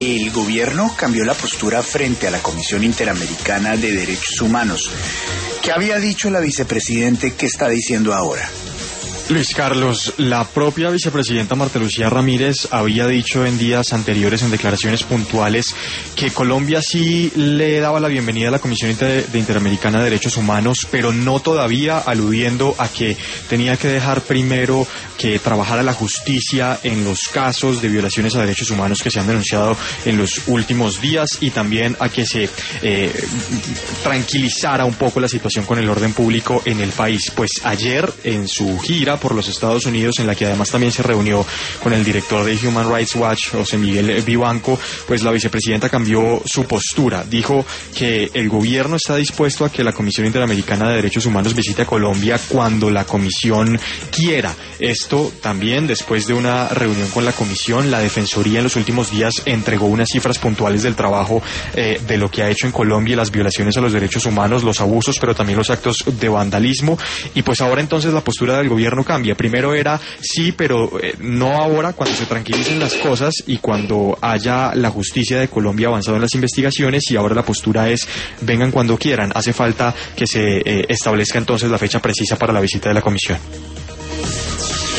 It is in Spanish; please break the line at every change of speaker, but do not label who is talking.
El gobierno cambió la postura frente a la Comisión Interamericana de Derechos Humanos. ¿Qué había dicho la vicepresidente? ¿Qué está diciendo ahora?
Luis Carlos, la propia vicepresidenta Marta Lucía Ramírez había dicho en días anteriores en declaraciones puntuales que Colombia sí le daba la bienvenida a la Comisión Interamericana de Derechos Humanos, pero no todavía, aludiendo a que tenía que dejar primero que trabajara la justicia en los casos de violaciones a derechos humanos que se han denunciado en los últimos días, y también a que se tranquilizara un poco la situación con el orden público en el país. Pues ayer, en su gira por los Estados Unidos, en la que además también se reunió con el director de Human Rights Watch, José Miguel Vivanco, pues la vicepresidenta cambió su postura. Dijo que el gobierno está dispuesto a que la Comisión Interamericana de Derechos Humanos visite a Colombia cuando la comisión quiera. Esto también después de una reunión con la comisión. La Defensoría en los últimos días entregó unas cifras puntuales del trabajo de lo que ha hecho en Colombia, las violaciones a los derechos humanos, los abusos, pero también los actos de vandalismo. Y pues ahora entonces la postura del gobierno cambia. Primero era sí, pero no ahora, cuando se tranquilicen las cosas y cuando haya la justicia de Colombia avanzado en las investigaciones, y ahora la postura es vengan cuando quieran. Hace falta que se establezca entonces la fecha precisa para la visita de la comisión.